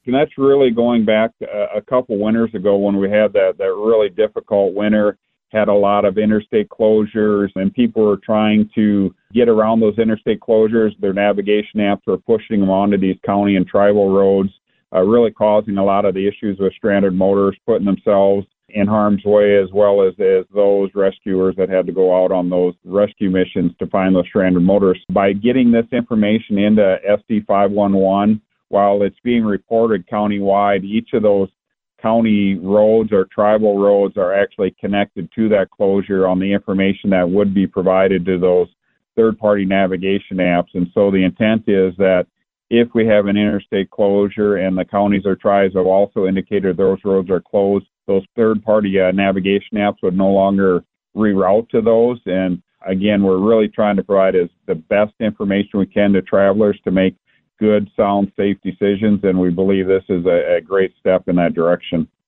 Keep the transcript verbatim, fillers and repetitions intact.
And that's really going back a, a couple winters ago when we had that, that really difficult winter, had a lot of interstate closures, and people were trying to get around those interstate closures. Their navigation apps were pushing them onto these county and tribal roads, uh, really causing a lot of the issues with stranded motorists, putting themselves in harm's way, as well as, as those rescuers that had to go out on those rescue missions to find those stranded motorists. By getting this information into S D five one one, while it's being reported countywide, each of those county roads or tribal roads are actually connected to that closure on the information that would be provided to those third-party navigation apps. And so the intent is that if we have an interstate closure and the counties or tribes have also indicated those roads are closed, those third-party uh, navigation apps would no longer reroute to those. And again, we're really trying to provide as the best information we can to travelers to make good, sound, safe decisions, and we believe this is a, a great step in that direction.